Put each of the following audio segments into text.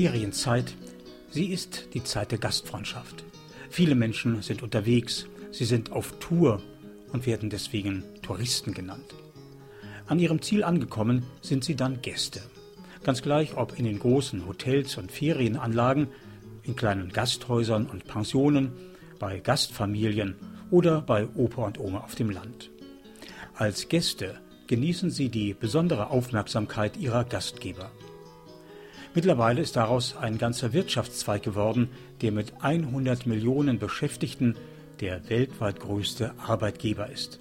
Ferienzeit, sie ist die Zeit der Gastfreundschaft. Viele Menschen sind unterwegs, sie sind auf Tour und werden deswegen Touristen genannt. An ihrem Ziel angekommen sind sie dann Gäste. Ganz gleich, ob in den großen Hotels und Ferienanlagen, in kleinen Gasthäusern und Pensionen, bei Gastfamilien oder bei Opa und Oma auf dem Land. Als Gäste genießen sie die besondere Aufmerksamkeit ihrer Gastgeber. Mittlerweile ist daraus ein ganzer Wirtschaftszweig geworden, der mit 100 Millionen Beschäftigten der weltweit größte Arbeitgeber ist.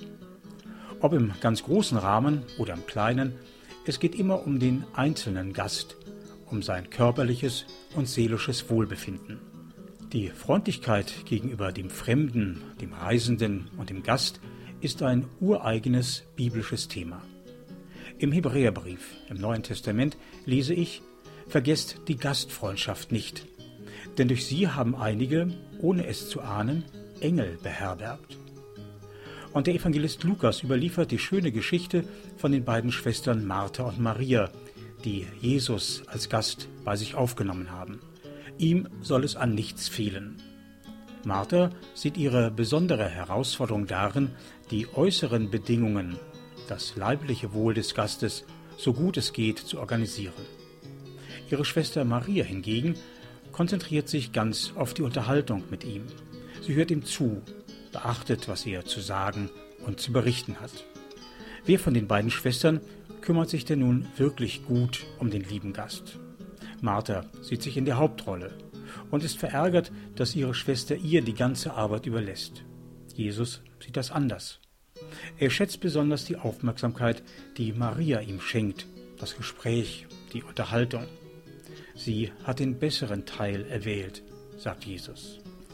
Ob im ganz großen Rahmen oder im kleinen, es geht immer um den einzelnen Gast, um sein körperliches und seelisches Wohlbefinden. Die Freundlichkeit gegenüber dem Fremden, dem Reisenden und dem Gast ist ein ureigenes biblisches Thema. Im Hebräerbrief, im Neuen Testament, lese ich: Vergesst die Gastfreundschaft nicht, denn durch sie haben einige, ohne es zu ahnen, Engel beherbergt. Und der Evangelist Lukas überliefert die schöne Geschichte von den beiden Schwestern Martha und Maria, die Jesus als Gast bei sich aufgenommen haben. Ihm soll es an nichts fehlen. Martha sieht ihre besondere Herausforderung darin, die äußeren Bedingungen, das leibliche Wohl des Gastes, so gut es geht, zu organisieren. Ihre Schwester Maria hingegen konzentriert sich ganz auf die Unterhaltung mit ihm. Sie hört ihm zu, beachtet, was er zu sagen und zu berichten hat. Wer von den beiden Schwestern kümmert sich denn nun wirklich gut um den lieben Gast? Martha sieht sich in der Hauptrolle und ist verärgert, dass ihre Schwester ihr die ganze Arbeit überlässt. Jesus sieht das anders. Er schätzt besonders die Aufmerksamkeit, die Maria ihm schenkt, das Gespräch, die Unterhaltung. Sie hat den besseren Teil erwählt, sagt Jesus.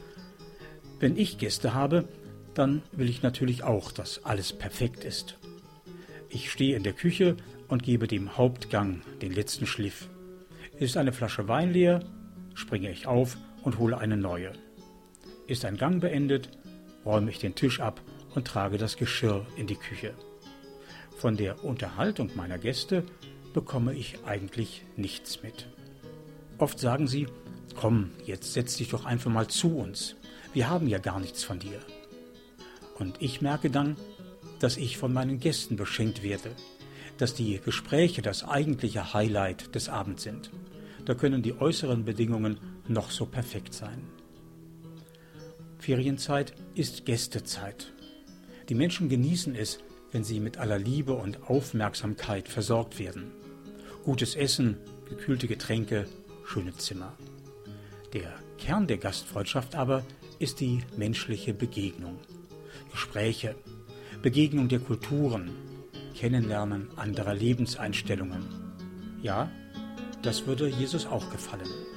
Wenn ich Gäste habe, dann will ich natürlich auch, dass alles perfekt ist. Ich stehe in der Küche und gebe dem Hauptgang den letzten Schliff. Ist eine Flasche Wein leer, springe ich auf und hole eine neue. Ist ein Gang beendet, räume ich den Tisch ab und trage das Geschirr in die Küche. Von der Unterhaltung meiner Gäste bekomme ich eigentlich nichts mit. Oft sagen sie: Komm, jetzt setz dich doch einfach mal zu uns. Wir haben ja gar nichts von dir. Und ich merke dann, dass ich von meinen Gästen beschenkt werde, dass die Gespräche das eigentliche Highlight des Abends sind. Da können die äußeren Bedingungen noch so perfekt sein. Ferienzeit ist Gästezeit. Die Menschen genießen es, wenn sie mit aller Liebe und Aufmerksamkeit versorgt werden. Gutes Essen, gekühlte Getränke, schöne Zimmer. Der Kern der Gastfreundschaft aber ist die menschliche Begegnung. Gespräche, Begegnung der Kulturen, Kennenlernen anderer Lebenseinstellungen. Ja, das würde Jesus auch gefallen.